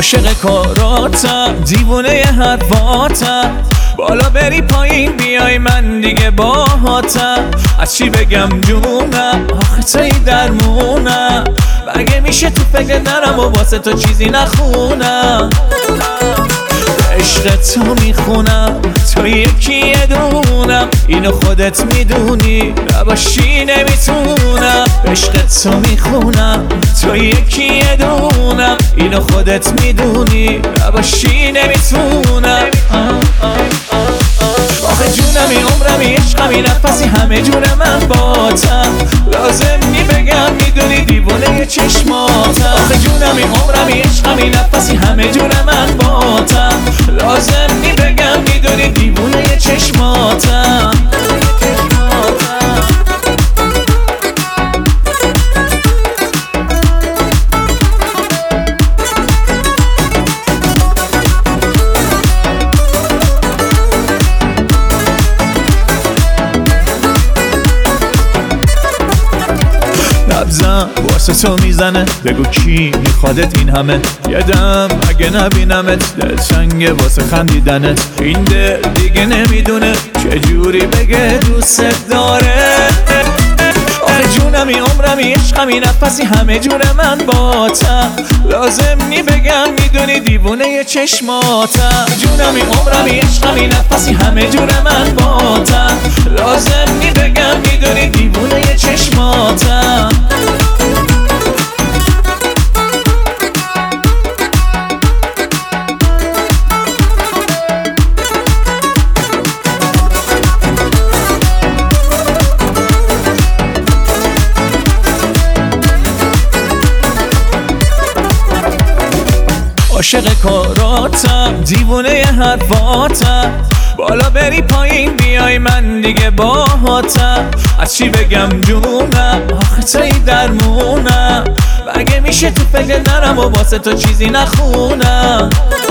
عاشق کاراتم، دیوونه حرفاتم، بالا بری پایین بیای من دیگه باهاتم. از چی بگم جونم، آخه توی درمونم، مگه میشه تو فکر نرم و واسه تو چیزی نخونم. عشق تو میخونم، تو یکی دونم، اینو خودت میدونی، نباشی نمیتونم. عشق تو میخونم، تو یکی دونم، اینو خودت میدونی، نباشی نمیتونم. آخه جونمی عمرمی عشقمی نفسی همه جون من باتم، لازم نی بگم میدونی دیوونه چشماتم. آخه جونمی عمرمی عشقمی نفسی همه جون من باتم، لازم نی بگم میدونی دیوونه چشماتم. نبزم واسه تو میزنه، بگو کی میخوادت این همه، یه دم اگه نبینمت دلتنگه واسه خندیدنت. این دل دیگه نمیدونه چجوری بگه دوست داره. آخه جونمی عمرمی عشقمی نفسی همه جون من باتم، لازم نی بگم میدونی دیوونه چشماتم. جونمی عمرمی عشقمی نفسی همه جون من باتم، لازم نی بگم میدونی دیوونه چشماتم. عاشق کاراتم، دیوونه حرفاتم، بالا بری پایین بیای من دیگه باهاتم. از چی بگم جونم، آخه توی درمونم، مگه میشه تو فکر نرم و واسه تو چیزی نخونم.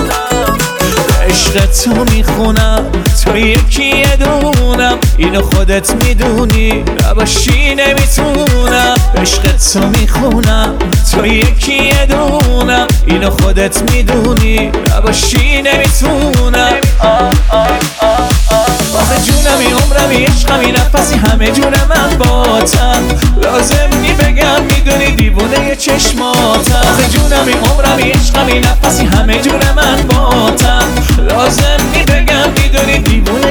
عشق تو میخونم، تو یکی دونم، اینو خودت میدونی، نباشی نمیتونم. عشق تو میخونم، تو یکی دونم، اینو خودت میدونی، نباشی نمیتونم. آخه جونمی عمرمی عشقمی نفسی همه جون من باتم، لازم نی بگم میدونی دیوونه چشماتم. آخه جونمی عمرمی عشقمی نفسی همه جون من باتم، لازم نی بگم میدونی دیوونه